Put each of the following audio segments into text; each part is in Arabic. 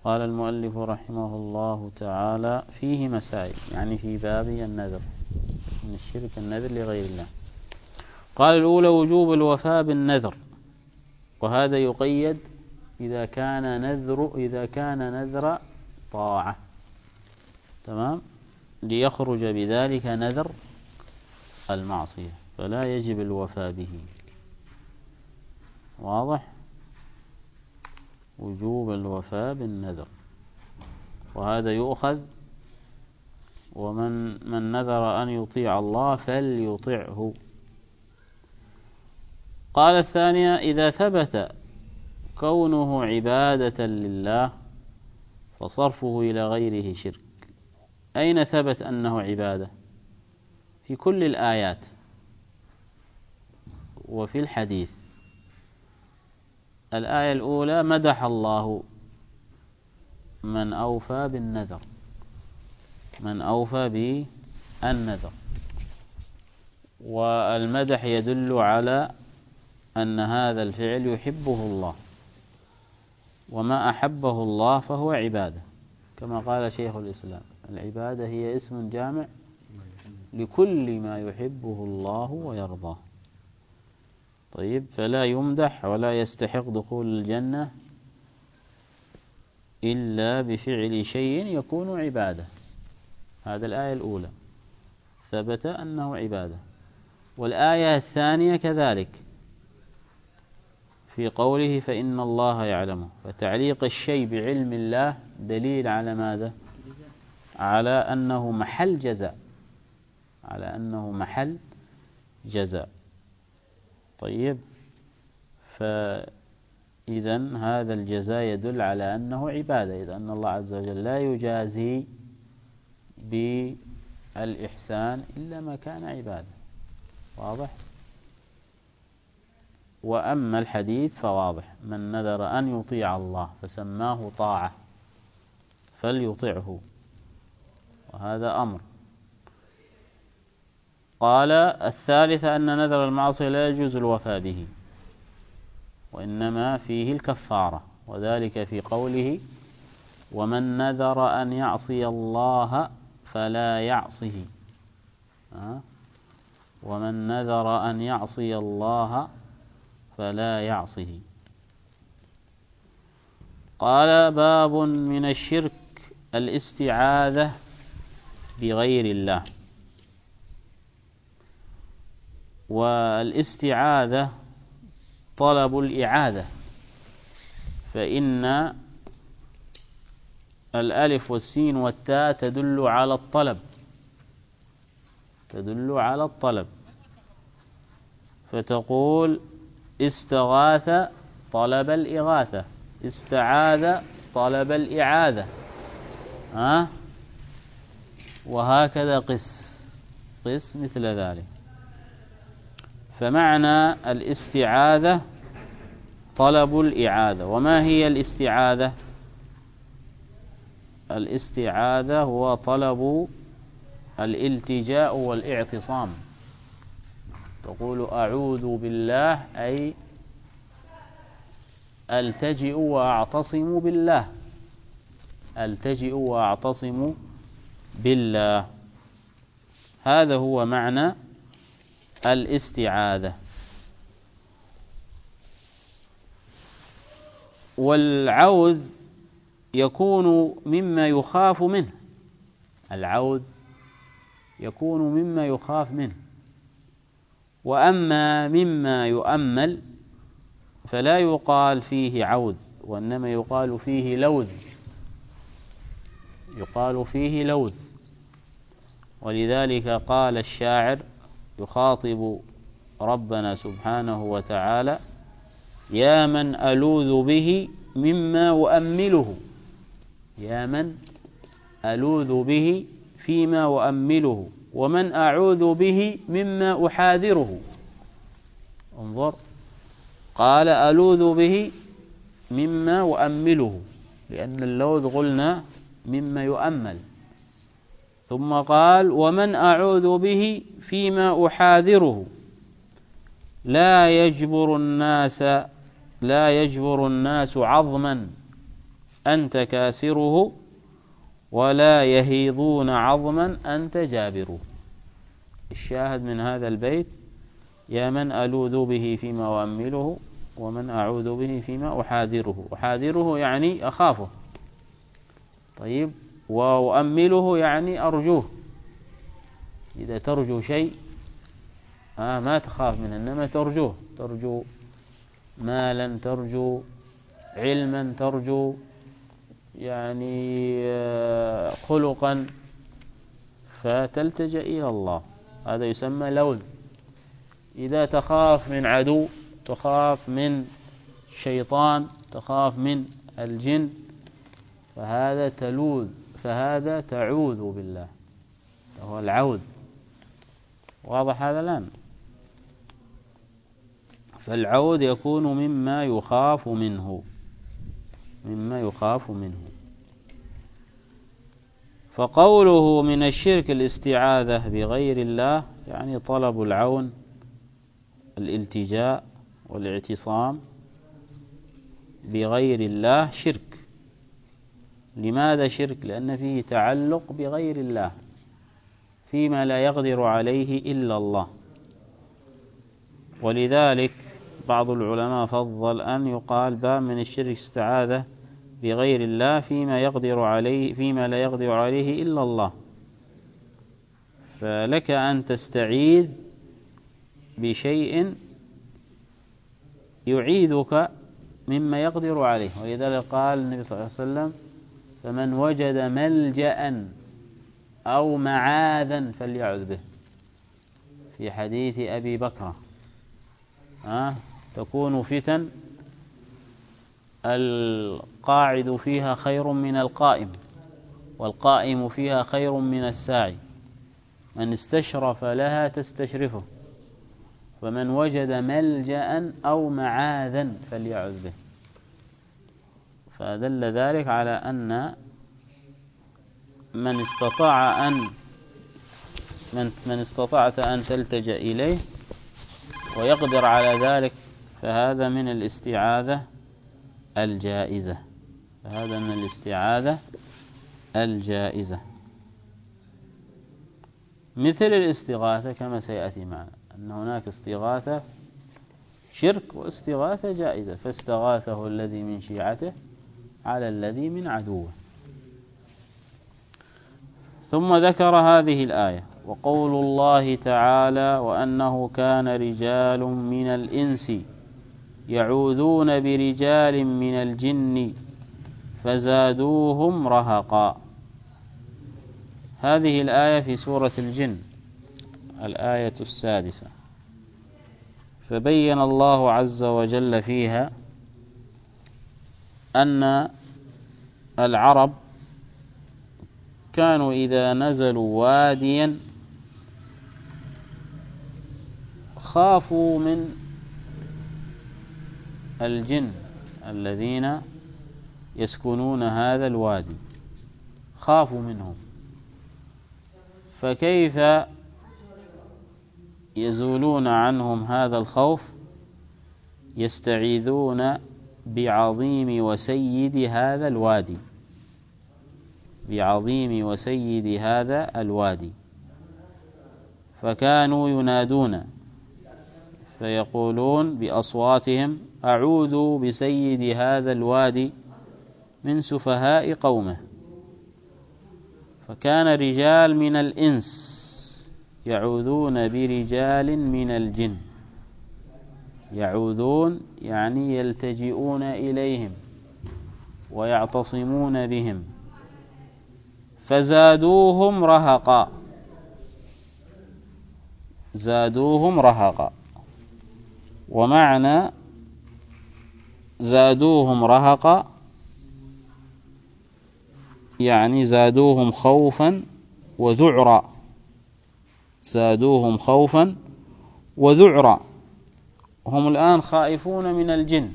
قال المؤلف رحمه الله تعالى: فيه مسائل، يعني في باب النذر، من الشرك النذر لغير الله. قال: الأولى وجوب الوفاء بالنذر، وهذا يقيد إذا كان نذر طاعة، تمام، ليخرج بذلك نذر المعصية، فلا يجب الوفاء به. واضح؟ وجوب الوفاء بالنذر، وهذا يؤخذ: ومن نذر أن يطيع الله فليطعه. قال الثانية: إذا ثبت كونه عبادة لله فصرفه إلى غيره شرك. أين ثبت أنه عبادة؟ في كل الآيات وفي الحديث. الآية الأولى: مدح الله من أوفى بالنذر، من أوفى بالنذر، والمدح يدل على أن هذا الفعل يحبه الله، وما أحبه الله فهو عبادة، كما قال شيخ الإسلام: العبادة هي اسم جامع لكل ما يحبه الله ويرضاه. طيب، فلا يمدح ولا يستحق دخول الجنة إلا بفعل شيء يكون عبادة. هذا الآية الأولى، ثبت أنه عبادة. والآية الثانية كذلك، في قوله: فإن الله يعلمه. فتعليق الشيء بعلم الله دليل على ماذا؟ على أنه محل جزاء، على أنه محل جزاء. طيب، فإذن هذا الجزاء يدل على أنه عبادة، إذ أن الله عز وجل لا يجازي بالإحسان إلا ما كان عبادة. واضح؟ وأما الحديث فواضح: من نذر أن يطيع الله فسماه طاعة فليطعه، وهذا أمر. قال الثالثة: أن نذر المعصية لا يجوز الوفاء به، وإنما فيه الكفارة، وذلك في قوله: ومن نذر أن يعصي الله فلا يعصه. ومن نذر أن يعصي الله فلا يعصه. قال: باب من الشرك الاستعاذة بغير الله. والاستعاذة طلب الإعادة، فإن الألف والسين والتاء تدل على الطلب، تدل على الطلب، فتقول: استغاث طلب الإغاثة، استعاذ طلب الإعادة، وهكذا قس مثل ذلك. فمعنى الاستعاذة طلب الإعادة. وما هي الاستعاذة؟ الاستعاذة هو طلب الالتجاء والاعتصام. تقول: أعوذ بالله، أي ألتجئ وأعتصم بالله، ألتجئ وأعتصم بالله. هذا هو معنى الاستعاذة. والعوذ يكون مما يخاف منه، العوذ يكون مما يخاف منه. وأما مما يؤمل فلا يقال فيه عوذ، وإنما يقال فيه لوذ، يقال فيه لوذ. ولذلك قال الشاعر يخاطب ربنا سبحانه وتعالى: يا من ألوذ به مما أؤمله، يا من ألوذ به فيما أؤمله، ومن أعوذ به مما أحاذره. انظر، قال: ألوذ به مما أؤمله، لأن اللوذ قلنا مما يؤمل. ثم قال: ومن أعوذ به فيما أحاذره. لا يجبر الناس عظما أنت كاسره ولا يهيضون عظما أنت جابره. الشاهد من هذا البيت: يا من ألوذ به فيما أؤمله ومن أعوذ به فيما أحاذره. أحاذره يعني أخافه، طيب، وأؤمله يعني أرجوه. إذا ترجو شيء ما تخاف منه، إنما ترجوه، ترجو مالا، ترجو علما، ترجو يعني خلقا، فتلتجأ إلى الله. هذا يسمى لوذ. إذا تخاف من عدو، تخاف من شيطان، تخاف من الجن، فهذا تلوذ، فهذا تعوذ بالله، هو العوذ. واضح هذا الآن؟ فالعوذ يكون مما يخاف منه، مما يخاف منه. فقوله من الشرك الاستعاذة بغير الله، يعني طلب العون، الالتجاء والاعتصام بغير الله شرك. لماذا شرك؟ لأن فيه تعلق بغير الله فيما لا يقدر عليه إلا الله. ولذلك بعض العلماء فضل أن يقال باب من الشرك استعاذة بغير الله فيما يقدر عليه، فيما لا يقدر عليه إلا الله. فلك أن تستعيذ بشيء يعيذك مما يقدر عليه. ولذلك قال النبي صلى الله عليه وسلم: فمن وجد ملجأ أو معاذا فليعذ به. في حديث أبي بكر: تكون فتن القاعد فيها خير من القائم، والقائم فيها خير من الساعي، من استشرف لها تستشرفه، فمن وجد ملجأ أو معاذا فليعذ به. فدل ذلك على أن من استطعت أن تلتجأ إليه ويقدر على ذلك فهذا من الاستعاذة الجائزة، فهذا من الاستعاذة الجائزة. مثل الاستغاثة كما سيأتي معنا أن هناك استغاثة شرك واستغاثة جائزة، فاستغاثه الذي من شيعته على الذي من عدوه. ثم ذكر هذه الآية: وقول الله تعالى: وأنه كان رجال من الإنس يعوذون برجال من الجن فزادوهم رهقا. هذه الآية في سورة الجن، الآية 6. فبين الله عز وجل فيها أن العرب كانوا إذا نزلوا واديا خافوا من الجن الذين يسكنون هذا الوادي، خافوا منهم. فكيف يزولون عنهم هذا الخوف؟ يستعيذون بعظيم وسيد هذا الوادي، بعظيم وسيد هذا الوادي. فكانوا ينادون فيقولون بأصواتهم: أعوذ بسيد هذا الوادي من سفهاء قومه. فكان رجال من الإنس يعوذون برجال من الجن، يعوذون يعني يلتجئون إليهم ويعتصمون بهم. فزادوهم رهقا، زادوهم رهقا. ومعنى زادوهم رهقا يعني زادوهم خوفا وذعرا، زادوهم خوفا وذعرا. هم الآن خائفون من الجن،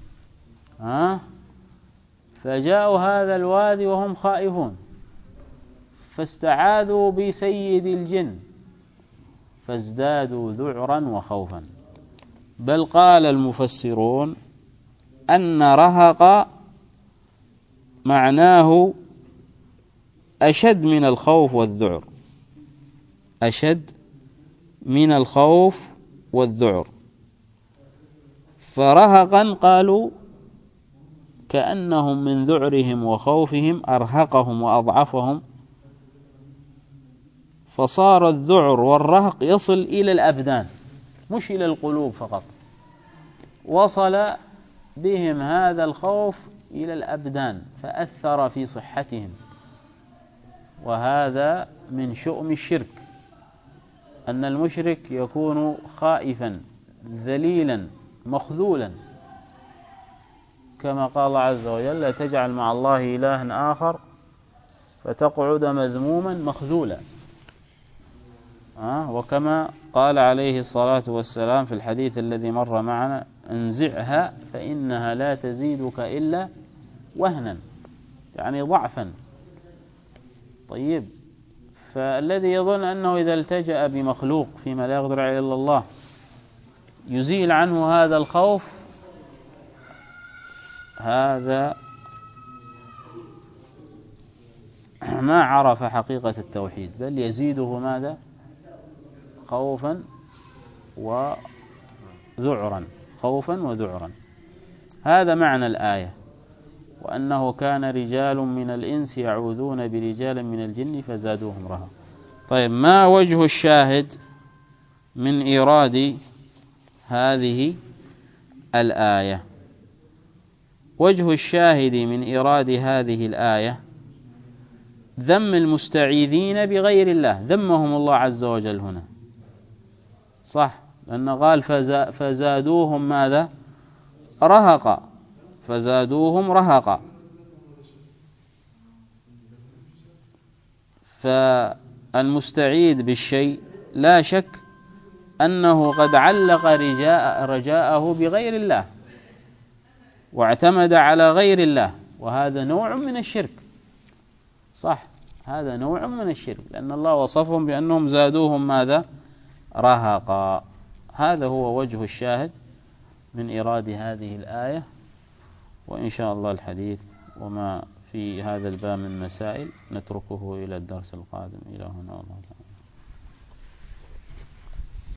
فجاءوا هذا الوادي وهم خائفون، فاستعاذوا بسيد الجن فازدادوا ذعرا وخوفا. بل قال المفسرون أن رهق معناه أشد من الخوف والذعر، أشد من الخوف والذعر. فرهقا قالوا كأنهم من ذعرهم وخوفهم أرهقهم وأضعفهم، فصار الذعر والرهق يصل إلى الأبدان مش إلى القلوب فقط، وصل بهم هذا الخوف إلى الأبدان فأثر في صحتهم. وهذا من شؤم الشرك، أن المشرك يكون خائفا ذليلا مخذولا، كما قال الله عز وجل: لا تجعل مع الله إلها آخر فتقعد مذموما مخذولا. وكما قال عليه الصلاة والسلام في الحديث الذي مر معنا: انزعها فإنها لا تزيدك إلا وهنا، يعني ضعفا. طيب، فالذي يظن أنه إذا التجأ بمخلوق فيما لا يقدر عليه إلا الله يزيل عنه هذا الخوف، هذا ما عرف حقيقة التوحيد، بل يزيده ماذا؟ خوفا وذعرا، خوفا وذعرا. هذا معنى الآية: وأنه كان رجال من الإنس يعوذون برجال من الجن فزادوهم رهقا. طيب، ما وجه الشاهد من إيراد هذه الآية؟ وجه الشاهد من إيراد هذه الآية ذم المستعيذين بغير الله، ذمهم الله عز وجل هنا، صح؟ لأنه قال فزادوهم ماذا؟ رهقا، فزادوهم رهقا. فالمستعيذ بالشيء لا شك أنه قد علق رجاءه بغير الله واعتمد على غير الله، وهذا نوع من الشرك، صح؟ هذا نوع من الشرك، لأن الله وصفهم بأنهم زادوهم ماذا؟ رهقا. هذا هو وجه الشاهد من إيراد هذه الآية. وإن شاء الله الحديث وما في هذا الباب من مسائل نتركه إلى الدرس القادم. إلى هنا والله تعالى.